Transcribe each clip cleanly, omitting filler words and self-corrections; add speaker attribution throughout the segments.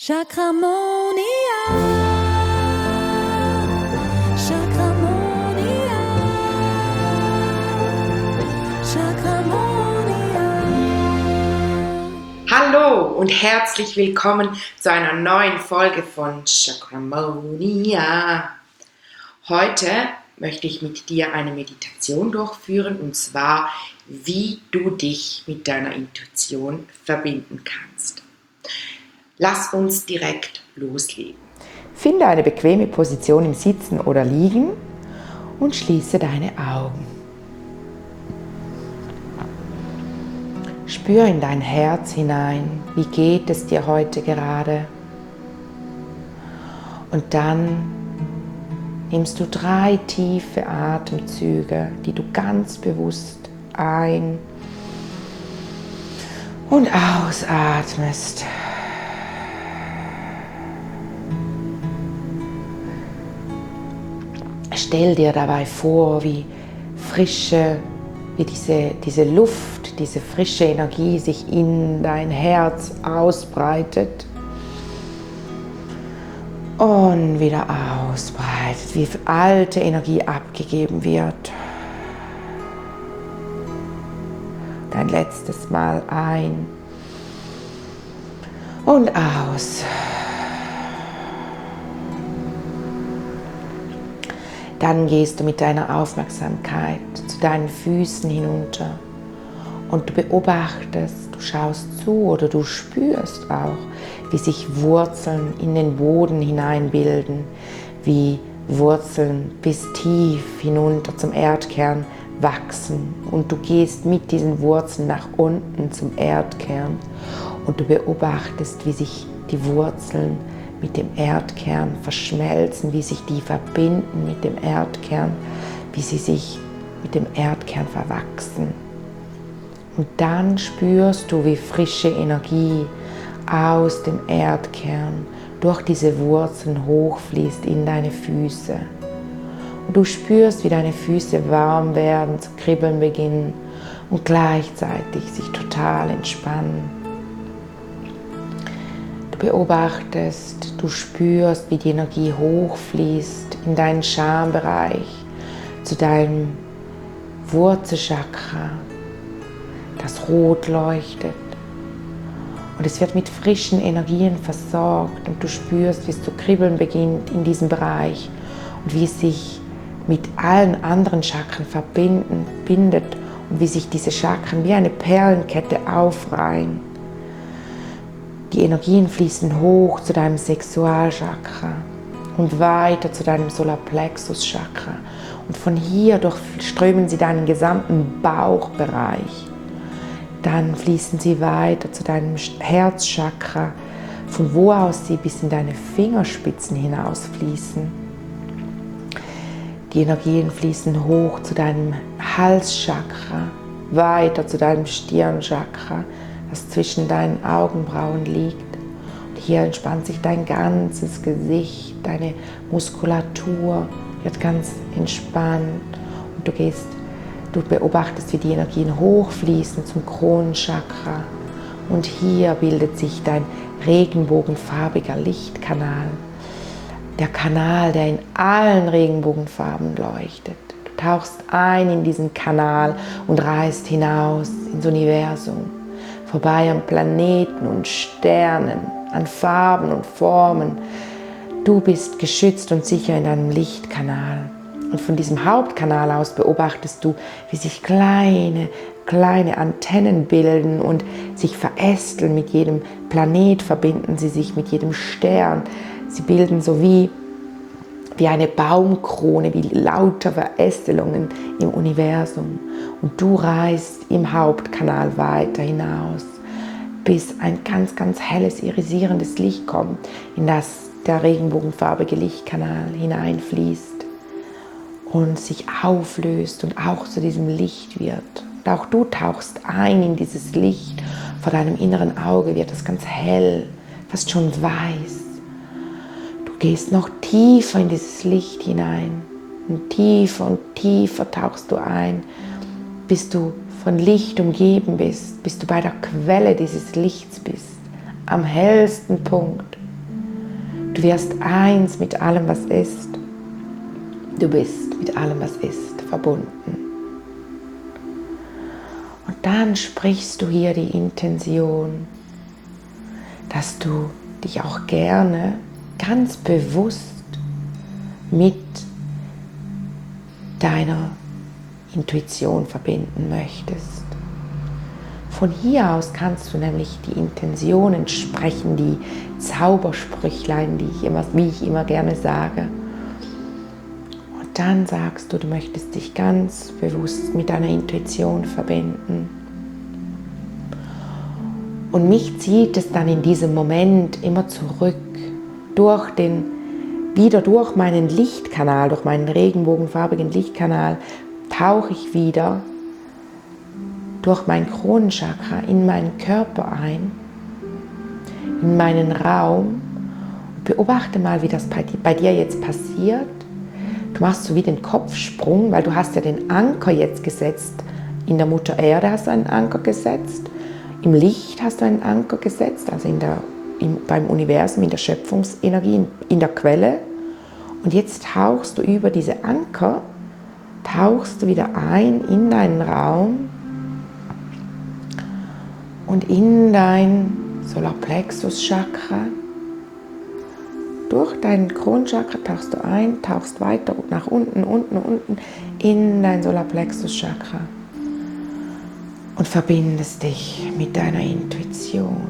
Speaker 1: Chakramonia, Chakramonia, Chakramonia.
Speaker 2: Hallo und herzlich willkommen zu einer neuen Folge von Chakramonia. Heute möchte ich mit dir eine Meditation durchführen, und zwar, wie du dich mit deiner Intuition verbinden kannst. Lass uns direkt loslegen.
Speaker 3: Finde eine bequeme Position im Sitzen oder Liegen und schließe deine Augen. Spür in dein Herz hinein, wie geht es dir heute gerade? Und dann nimmst du 3 tiefe Atemzüge, die du ganz bewusst ein- und ausatmest. Stell dir dabei vor, wie diese Luft, diese frische Energie sich in dein Herz ausbreitet und wieder ausbreitet, wie alte Energie abgegeben wird. Ein letztes Mal ein und aus. Dann gehst du mit deiner Aufmerksamkeit zu deinen Füßen hinunter und du beobachtest, du schaust zu oder du spürst auch, wie sich Wurzeln in den Boden hineinbilden, wie Wurzeln bis tief hinunter zum Erdkern wachsen, und du gehst mit diesen Wurzeln nach unten zum Erdkern und du beobachtest, wie sich die Wurzeln mit dem Erdkern verschmelzen, wie sich die verbinden mit dem Erdkern, wie sie sich mit dem Erdkern verwachsen. Und dann spürst du, wie frische Energie aus dem Erdkern durch diese Wurzeln hochfließt in deine Füße. Und du spürst, wie deine Füße warm werden, zu kribbeln beginnen und gleichzeitig sich total entspannen. Du beobachtest, du spürst, wie die Energie hochfließt in deinen Schambereich, zu deinem Wurzelchakra, das rot leuchtet. Und es wird mit frischen Energien versorgt und du spürst, wie es zu kribbeln beginnt in diesem Bereich und wie es sich mit allen anderen Chakren verbindet und wie sich diese Chakren wie eine Perlenkette aufreihen. Die Energien fließen hoch zu deinem Sexualchakra und weiter zu deinem Solarplexus-Chakra. Und von hier durchströmen sie deinen gesamten Bauchbereich. Dann fließen sie weiter zu deinem Herzchakra, von wo aus sie bis in deine Fingerspitzen hinaus fließen. Die Energien fließen hoch zu deinem Halschakra, weiter zu deinem Stirnchakra, das zwischen deinen Augenbrauen liegt. Und hier entspannt sich dein ganzes Gesicht, deine Muskulatur wird ganz entspannt und du beobachtest, wie die Energien hochfließen zum Kronenchakra. Und hier bildet sich dein regenbogenfarbiger Lichtkanal. Der Kanal, der in allen Regenbogenfarben leuchtet. Du tauchst ein in diesen Kanal und reist hinaus ins Universum. Vorbei an Planeten und Sternen, an Farben und Formen. Du bist geschützt und sicher in deinem Lichtkanal. Und von diesem Hauptkanal aus beobachtest du, wie sich kleine Antennen bilden und sich verästeln. Mit jedem Planet verbinden sie sich mit jedem Stern. Sie bilden so wie eine Baumkrone, wie lauter Verästelungen im Universum. Und du reist im Hauptkanal weiter hinaus, bis ein ganz, ganz helles, irisierendes Licht kommt, in das der regenbogenfarbige Lichtkanal hineinfließt und sich auflöst und auch zu diesem Licht wird. Und auch du tauchst ein in dieses Licht. Vor deinem inneren Auge wird es ganz hell, fast schon weiß. Du gehst noch tiefer in dieses Licht hinein und tiefer tauchst du ein, bis du von Licht umgeben bist, bis du bei der Quelle dieses Lichts bist, am hellsten Punkt. Du wirst eins mit allem, was ist. Du bist mit allem, was ist, verbunden. Und dann sprichst du hier die Intention, dass du dich auch gerne ganz bewusst mit deiner Intuition verbinden möchtest. Von hier aus kannst du nämlich die Intentionen sprechen, die Zaubersprüchlein, wie ich immer gerne sage. Und dann sagst du, du möchtest dich ganz bewusst mit deiner Intuition verbinden. Und mich zieht es dann in diesem Moment immer zurück, wieder durch meinen Lichtkanal, durch meinen regenbogenfarbigen Lichtkanal, tauche ich wieder durch mein Kronenchakra in meinen Körper ein, in meinen Raum und beobachte mal, wie das bei dir jetzt passiert. Du machst so wie den Kopfsprung, weil du hast ja den Anker jetzt gesetzt. In der Mutter Erde hast du einen Anker gesetzt, im Licht hast du einen Anker gesetzt, also beim Universum, in der Schöpfungsenergie, in der Quelle. Und jetzt tauchst du über diese Anker, tauchst du wieder ein in deinen Raum und in dein Solarplexus-Chakra. Durch dein Kronenchakra tauchst du ein, tauchst weiter nach unten in dein Solarplexus-Chakra und verbindest dich mit deiner Intuition.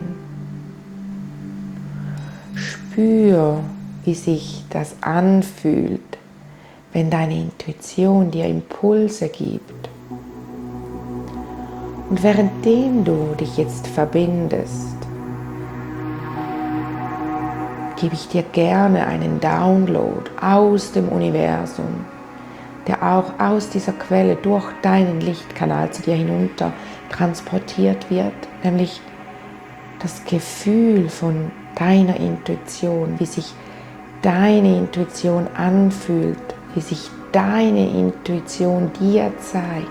Speaker 3: Spür, wie sich das anfühlt, wenn deine Intuition dir Impulse gibt. Und währenddem du dich jetzt verbindest, gebe ich dir gerne einen Download aus dem Universum, der auch aus dieser Quelle durch deinen Lichtkanal zu dir hinunter transportiert wird, nämlich das Gefühl von deiner Intuition, wie sich deine Intuition anfühlt, wie sich deine Intuition dir zeigt,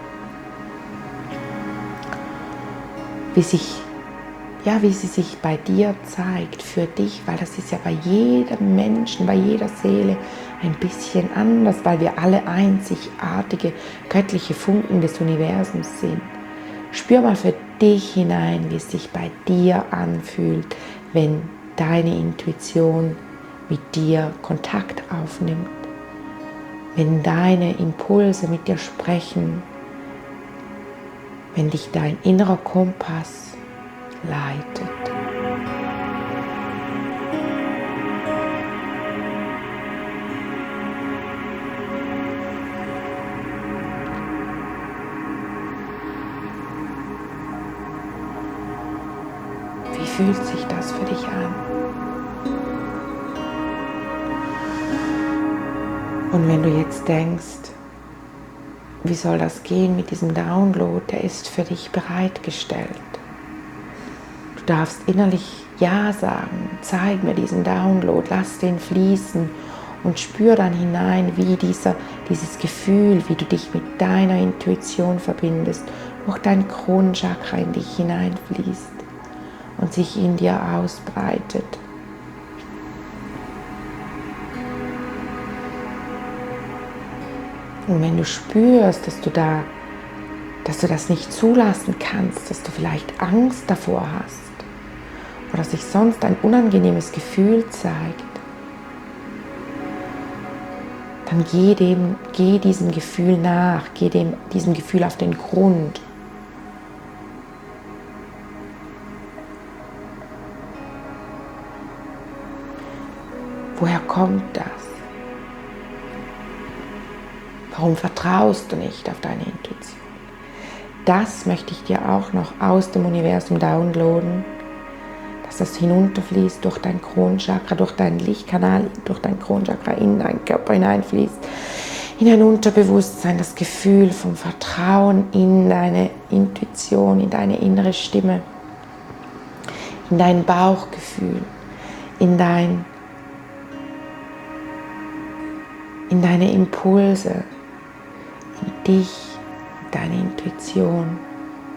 Speaker 3: wie sie sich bei dir zeigt, für dich, weil das ist ja bei jedem Menschen, bei jeder Seele ein bisschen anders, weil wir alle einzigartige göttliche Funken des Universums sind. Spür mal für dich hinein, wie es sich bei dir anfühlt, wenn deine Intuition mit dir Kontakt aufnimmt, wenn deine Impulse mit dir sprechen, wenn dich dein innerer Kompass leitet. Wie fühlt sich das für dich an? Und wenn du jetzt denkst, wie soll das gehen mit diesem Download, der ist für dich bereitgestellt. Du darfst innerlich Ja sagen, zeig mir diesen Download, lass den fließen und spür dann hinein, wie dieses Gefühl, wie du dich mit deiner Intuition verbindest, durch dein Kronenchakra in dich hineinfließt und sich in dir ausbreitet. Und wenn du spürst, dass du das nicht zulassen kannst, dass du vielleicht Angst davor hast oder sich sonst ein unangenehmes Gefühl zeigt, dann geh diesem Gefühl nach, geh diesem Gefühl auf den Grund. Woher kommt das? Warum vertraust du nicht auf deine Intuition? Das möchte ich dir auch noch aus dem Universum downloaden, dass das hinunterfließt durch dein Kronenchakra, durch deinen Lichtkanal, durch dein Kronenchakra in deinen Körper hineinfließt, in dein Unterbewusstsein, das Gefühl vom Vertrauen in deine Intuition, in deine innere Stimme, in dein Bauchgefühl, in deine Impulse, in dich, deine Intuition,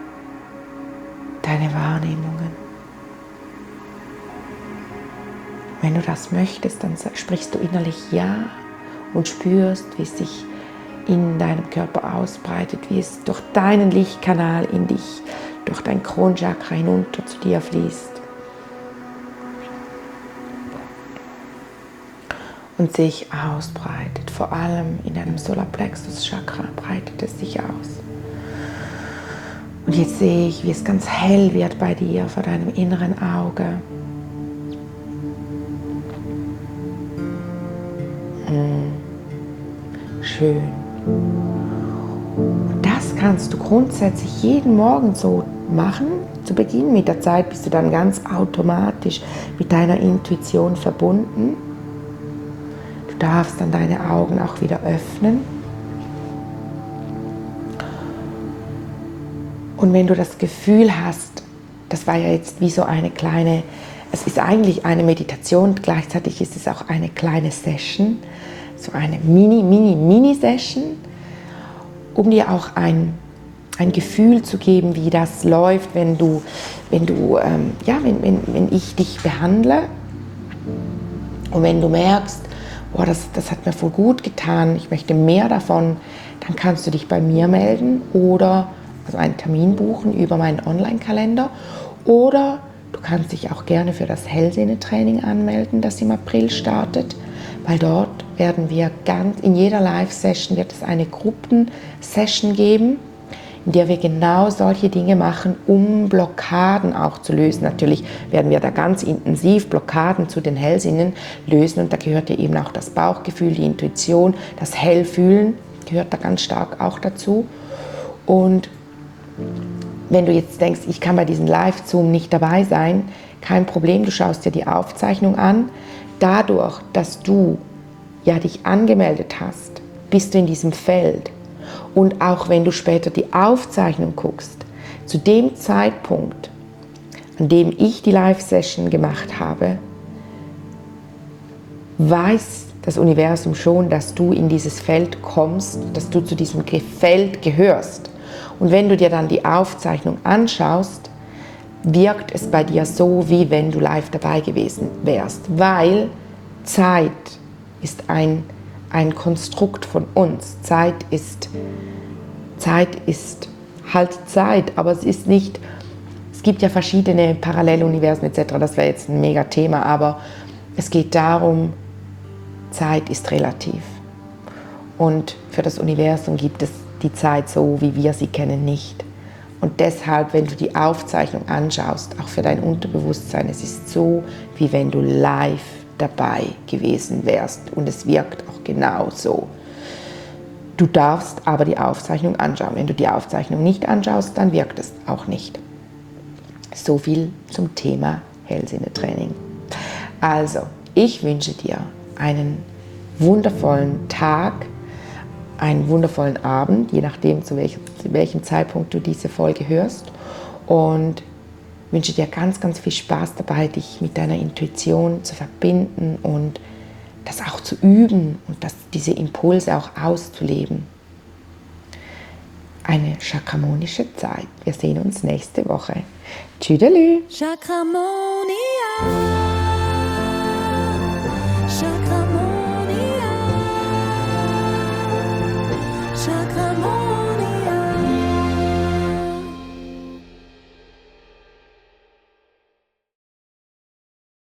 Speaker 3: deine Wahrnehmungen. Wenn du das möchtest, dann sprichst du innerlich Ja und spürst, wie es sich in deinem Körper ausbreitet, wie es durch deinen Lichtkanal in dich, durch dein Kronchakra hinunter zu dir fließt. Und sich ausbreitet, vor allem in deinem Solarplexus-Chakra breitet es sich aus. Und jetzt sehe ich, wie es ganz hell wird bei dir vor deinem inneren Auge. Schön. Und das kannst du grundsätzlich jeden Morgen so machen. Zu Beginn mit der Zeit bist du dann ganz automatisch mit deiner Intuition verbunden. Du darfst dann deine Augen auch wieder öffnen. Und wenn du das Gefühl hast, das war ja jetzt wie so eine kleine, es ist eigentlich eine Meditation, gleichzeitig ist es auch eine kleine Session, so eine Mini-Session, um dir auch ein Gefühl zu geben, wie das läuft, wenn ich dich behandle und wenn du merkst, boah, das hat mir voll gut getan, ich möchte mehr davon, dann kannst du dich bei mir melden oder also einen Termin buchen über meinen Online-Kalender oder du kannst dich auch gerne für das Hellsinne-Training anmelden, das im April startet, weil dort werden wir in jeder Live-Session wird es eine Gruppensession geben, in der wir genau solche Dinge machen, um Blockaden auch zu lösen. Natürlich werden wir da ganz intensiv Blockaden zu den Hellsinnen lösen und da gehört ja eben auch das Bauchgefühl, die Intuition, das Hellfühlen gehört da ganz stark auch dazu. Und wenn du jetzt denkst, ich kann bei diesem Live-Zoom nicht dabei sein, kein Problem, du schaust dir die Aufzeichnung an. Dadurch, dass du ja dich angemeldet hast, bist du in diesem Feld. Und auch wenn du später die Aufzeichnung guckst, zu dem Zeitpunkt, an dem ich die Live-Session gemacht habe, weiß das Universum schon, dass du in dieses Feld kommst, dass du zu diesem Feld gehörst. Und wenn du dir dann die Aufzeichnung anschaust, wirkt es bei dir so, wie wenn du live dabei gewesen wärst. Weil Zeit ist ein Konstrukt von uns. Zeit ist halt Zeit, aber es ist nicht, es gibt ja verschiedene Paralleluniversen etc., das wäre jetzt ein mega Thema, aber es geht darum, Zeit ist relativ. Und für das Universum gibt es die Zeit so, wie wir sie kennen, nicht. Und deshalb, wenn du die Aufzeichnung anschaust, auch für dein Unterbewusstsein, es ist so, wie wenn du live dabei gewesen wärst. Und es wirkt auch genau so. Du darfst aber die Aufzeichnung anschauen. Wenn du die Aufzeichnung nicht anschaust, dann wirkt es auch nicht. So viel zum Thema Hellsinne-Training. Also, ich wünsche dir einen wundervollen Tag, einen wundervollen Abend, je nachdem, zu welchem Zeitpunkt du diese Folge hörst. Und wünsche dir ganz, ganz viel Spaß dabei, dich mit deiner Intuition zu verbinden und das auch zu üben und diese Impulse auch auszuleben. Eine chakramonische Zeit. Wir sehen uns nächste Woche. Tschüdelü!
Speaker 1: Chakramonia.